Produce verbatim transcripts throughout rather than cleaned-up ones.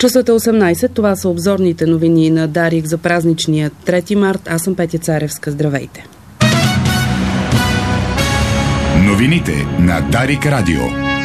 Часът е осемнайсет. Това са обзорните новини на Дарик за празничния трети март. Аз съм Петя Царевска. Здравейте! Новините на Дарик Радио.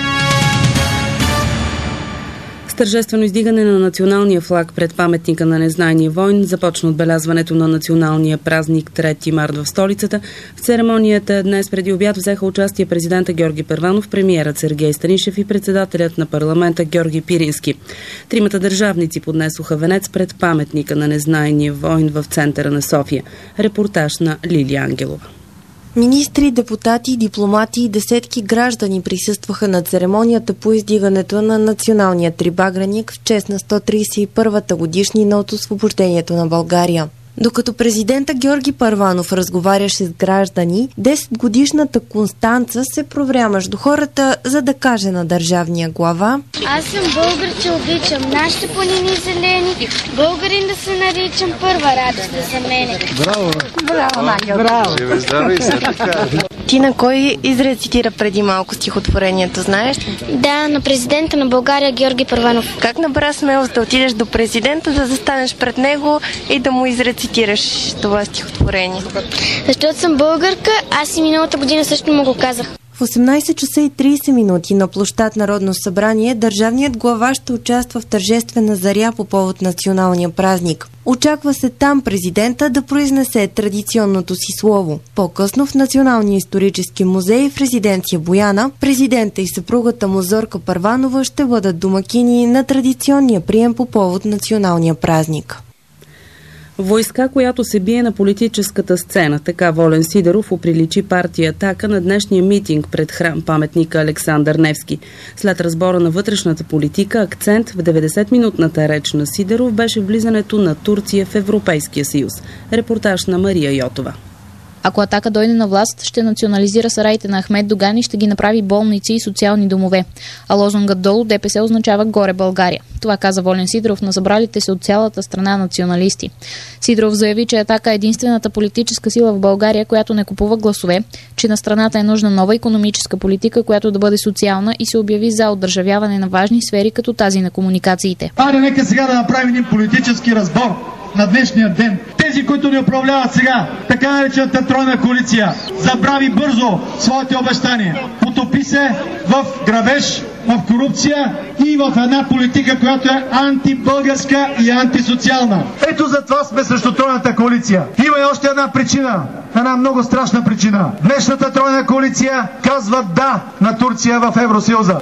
С тържествено издигане на националния флаг пред паметника на незнайния войн започна отбелязването на националния празник трети март в столицата. В церемонията днес преди обяд взеха участие президента Георги Първанов, премиерът Сергей Станишев и председателят на парламента Георги Пирински. Тримата държавници поднесоха венец пред паметника на незнайния войн в центъра на София. Репортаж на Лилия Ангелова. Министри, депутати, дипломати и десетки граждани присъстваха на церемонията по издигането на националния трибаграник в чест на сто трийсет и първата годишнина от освобождението на България. Докато президента Георги Първанов разговаряше с граждани, десетгодишната Констанца се провря между хората, за да каже на държавния глава: аз съм българче, обичам нашите планини зелени, българин да се наричам, първа радост да за мене. Браво! Браво, Ангел! Браво! Ти на кой изрецитира преди малко стихотворението, знаеш ли? Да, на президента на България Георги Първанов. Как набра смелост да отидеш до президента, да застанеш пред него и да му изрецитираш това стихотворение? Защото съм българка, аз и миналата година също му го казах. В осемнайсет часа и трийсет минути на площад Народно събрание държавният глава ще участва в тържествена заря по повод националния празник. Очаква се там президента да произнесе традиционното си слово. По-късно в Националния исторически музей в резиденция Бояна президента и съпругата му Зорка Първанова ще бъдат домакини на традиционния прием по повод националния празник. Войска, която се бие на политическата сцена. Така Волен Сидеров оприличи партия Атака на днешния митинг пред храм паметника Александър Невски. След разбора на вътрешната политика, акцент в деветдесетминутната реч на Сидеров беше влизането на Турция в Европейския съюз. Репортаж на Мария Йотова. Ако Атака дойде на власт, ще национализира сараите на Ахмед Доган и ще ги направи болници и социални домове. А лозунгът долу ДПС означава горе България. Това каза Волен Сидеров на събралите се от цялата страна националисти. Сидеров заяви, че Атака е единствената политическа сила в България, която не купува гласове, че на страната е нужна нова икономическа политика, която да бъде социална, и се обяви за одържавяване на важни сфери, като тази на комуникациите. Айде, нека сега да направим един политически разбор на днешния ден. Тези, които ни управляват сега, така наречената тройна коалиция, забрави бързо своите обещания. Потопи се в грабеж, в корупция и в една политика, която е антибългарска и антисоциална. Ето за това сме срещу тройната коалиция. Има и още една причина, една много страшна причина. Днешната тройна коалиция казва да на Турция в Евросъюза.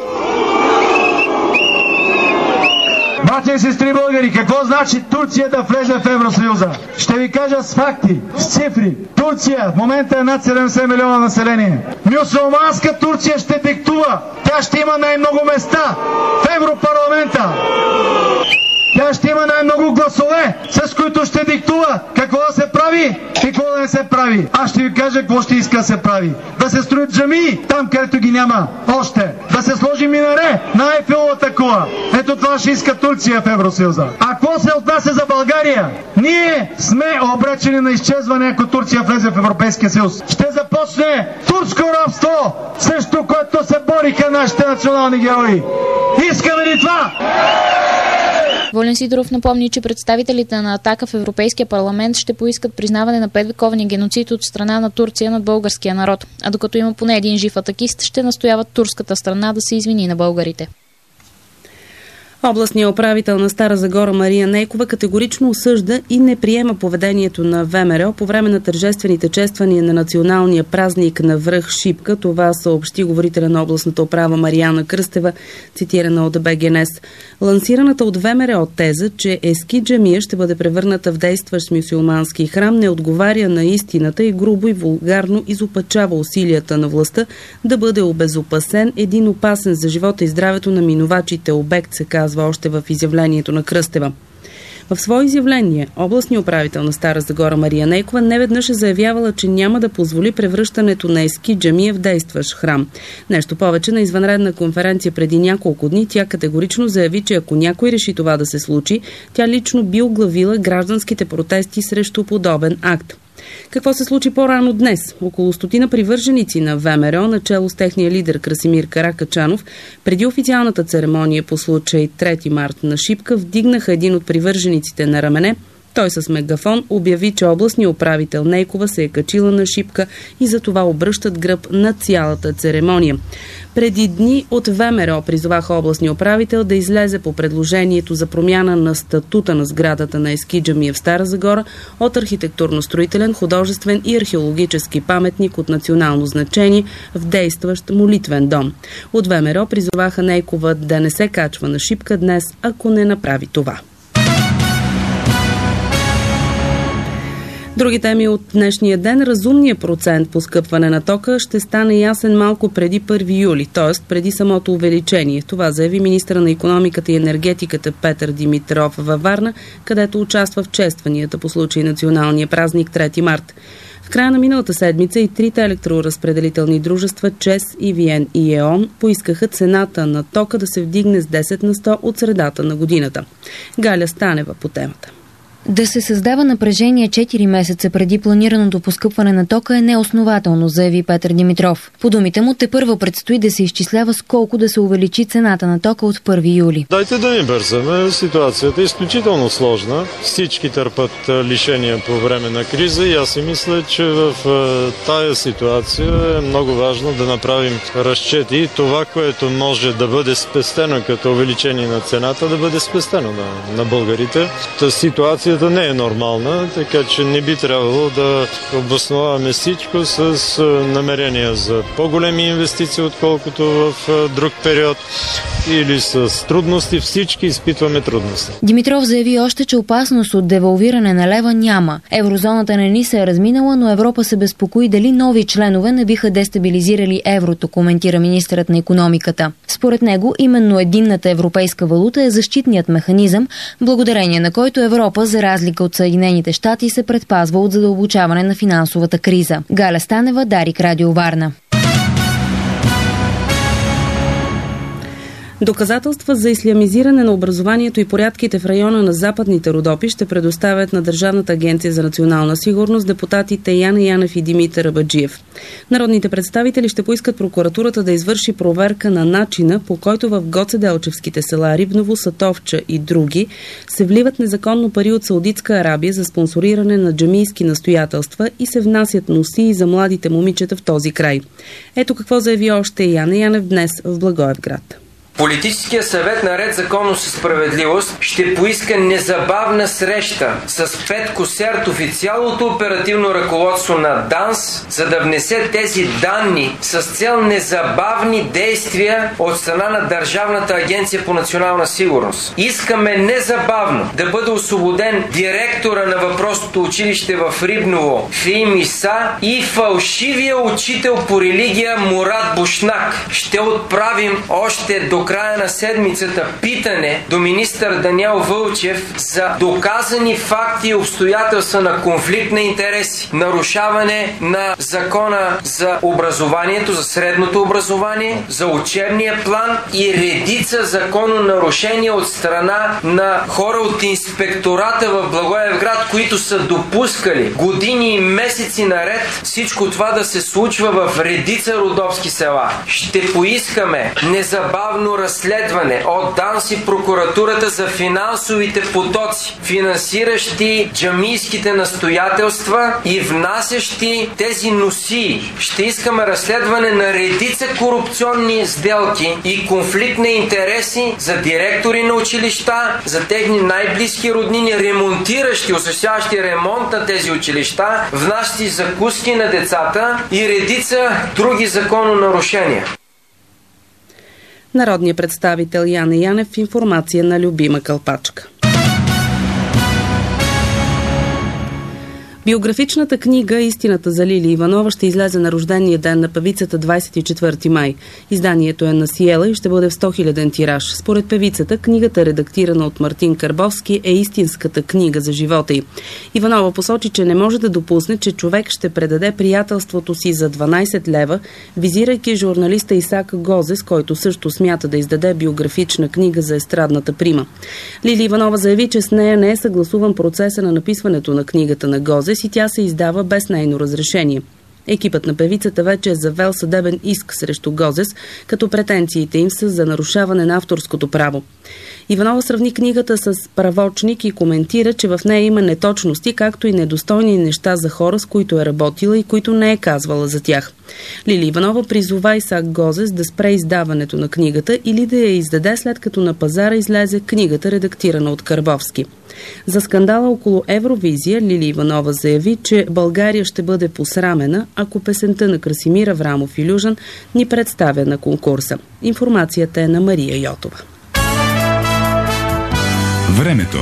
Братя и сестри българи, какво значи Турция да влезе в Евросъюза? Ще ви кажа с факти, с цифри. Турция в момента е над седемдесет милиона население. Мюсюлманска Турция ще диктува. Тя ще има най-много места в Европарламента. Тя ще има най-много гласове, с които ще диктува какво да се прави и какво да не се прави. Аз ще ви кажа какво ще иска да се прави. Да се строят джамии там, където ги няма още. Да се сложи минаре на Айфеловата кула. Ето това ще иска Турция в Евросъюза. А какво се отнася за България? Ние сме обречени на изчезване, ако Турция влезе в Европейския съюз. Ще започне турско рабство, срещу което се бориха нашите национални герои. Искаме ли това? Волен Сидеров напомни, че представителите на Атака в Европейския парламент ще поискат признаване на петвековния геноцид от страна на Турция над българския народ. А докато има поне един жив атакист, ще настояват турската страна да се извини на българите. Областният управител на Стара Загора Мария Нейкова категорично осъжда и не приема поведението на ВМРО по време на тържествените чествания на националния празник на връх Шипка. Това съобщи говорителя на областната управа Мариана Кръстева, цитирана от БГНС. Лансираната от ВМРО теза, че Ески джамия ще бъде превърната в действащ мюсюлмански храм, не отговаря на истината и грубо и вулгарно изопачава усилията на властта да бъде обезопасен един опасен за живота и здравето на минувачите обект, се казва още в изявлението на Кръстева. В свое изявление областният управител на Стара Загора Мария Нейкова неведнъж е заявявала, че няма да позволи превръщането на Ески джамия в действащ храм. Нещо повече, на извънредна конференция преди няколко дни тя категорично заяви, че ако някой реши това да се случи, тя лично би оглавила гражданските протести срещу подобен акт. Какво се случи по-рано днес? Около стотина привърженици на ВМРО, начело с техния лидер Красимир Каракачанов, преди официалната церемония по случай трети март на Шипка, вдигнаха един от привържениците на рамене. Той с мегафон обяви, че областният управител Нейкова се е качила на Шипка и за това обръщат гръб на цялата церемония. Преди дни от ВМРО призоваха областния управител да излезе по предложението за промяна на статута на сградата на Ески джамия в Стара Загора от архитектурно-строителен, художествен и археологически паметник от национално значение в действащ молитвен дом. От ВМРО призоваха Нейкова да не се качва на Шипка днес, ако не направи това. Други теми от днешния ден. Разумният процент по скъпване на тока ще стане ясен малко преди първи юли, т.е. преди самото увеличение. Това заяви министъра на икономиката и енергетиката Петър Димитров във Варна, където участва в честванията по случай националния празник трети март. В края на миналата седмица и трите електроразпределителни дружества ЧЕЗ, ИВН и ЕОН поискаха цената на тока да се вдигне с десет на сто от средата на годината. Галя Станева по темата. Да се създава напрежение четири месеца преди планираното поскъпване на тока е неоснователно, заяви Петър Димитров. По думите му, тепърва предстои да се изчислява с колко да се увеличи цената на тока от първи юли. Дайте да ни бързаме. Ситуацията е изключително сложна. Всички търпат лишения по време на криза и аз си мисля, че в тая ситуация е много важно да направим разчети. Това, което може да бъде спестено като увеличение на цената, да бъде спестено на, на българите. Та ситуация не е нормална, така че не би трябвало да обосноваваме всичко с намерения за по-големи инвестиции, отколкото в друг период, или с трудности. Всички изпитваме трудности. Димитров заяви още, че опасност от девалвиране на лева няма. Еврозоната не ни се е разминала, но Европа се безпокои дали нови членове не биха дестабилизирали еврото, коментира министърът на икономиката. Според него, именно единната европейска валута е защитният механизъм, благодарение на който Европа, за разлика от Съединените щати, се предпазва от задълбочаване на финансовата криза. Галя Станева, Дарик, Радио Варна. Доказателства за ислямизиране на образованието и порядките в района на Западните Родопи ще предоставят на Държавната агенция за национална сигурност депутатите Яна Янев и Димитър Абаджиев. Народните представители ще поискат прокуратурата да извърши проверка на начина, по който в гоцеделчевските села Рибново, Сатовча и други се вливат незаконно пари от Саудитска Арабия за спонсориране на джамийски настоятелства и се внасят носии за младите момичета в този край. Ето какво заяви още Яна Янев днес в Благоевград. Политическия съвет на Ред, законност и справедливост ще поиска незабавна среща с Петко Сертов и цялото оперативно ръководство на ДАНС, за да внесе тези данни с цел незабавни действия от страна на Държавната агенция по национална сигурност. Искаме незабавно да бъде освободен директора на въпросното училище в Рибново Фим Иса и фалшивия учител по религия Мурат Бушнак. Ще отправим още до края на седмицата питане до министър Даниел Вълчев за доказани факти и обстоятелства на конфликт на интереси, нарушаване на закона за образованието, за средното образование, за учебния план и редица закононарушения от страна на хора от инспектората в Благоевград, които са допускали години и месеци наред всичко това да се случва в редица родопски села. Ще поискаме незабавно разследване от ДАНС и прокуратурата за финансовите потоци, финансиращи джамийските настоятелства и внасящи тези носии. Ще искаме разследване на редица корупционни сделки и конфликт на интереси за директори на училища, за техни най-близки роднини, ремонтиращи, осъществяващи ремонт на тези училища, внасящи закуски на децата и редица други закононарушения. Народният представител Яна Янев в информация на Любима Кълпачка. Биографичната книга «Истината за Лили Иванова» ще излезе на рождения ден на певицата двадесет и четвърти май. Изданието е на Сиела и ще бъде в сто хиляден тираж. Според певицата, книгата, редактирана от Мартин Карбовски, е истинската книга за живота й. Иванова посочи, че не може да допусне, че човек ще предаде приятелството си за дванадесет лева, визирайки журналиста Исак Гозес, който също смята да издаде биографична книга за естрадната прима. Лили Иванова заяви, че с нея не е съгласуван процеса на написването на книгата на Гозес си тя се издава без нейно разрешение. Екипът на певицата вече е завел съдебен иск срещу Гозес, като претенциите им са за нарушаване на авторското право. Иванова сравни книгата с правочник и коментира, че в нея има неточности, както и недостойни неща за хора, с които е работила и които не е казвала за тях. Лили Иванова призова Исак Гозес да спре издаването на книгата или да я издаде, след като на пазара излезе книгата, редактирана от Карбовски. За скандала около Евровизия Лили Иванова заяви, че България ще бъде посрамена, ако песента на Красимир Аврамов и Люжан ни представя на конкурса. Информацията е на Мария Йотова. Времето.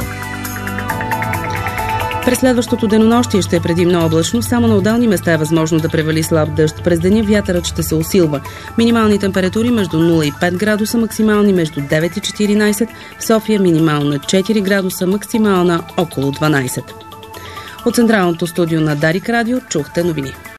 През следващото денонощие ще е предимно облачно, само на отделни места е възможно да превали слаб дъжд. През деня вятърът ще се усилва. Минимални температури между нула и пет градуса, максимални между девет и четиринайсет. В София минимална четири градуса, максимална около дванайсет. От централното студио на Дарик Радио чухте новини.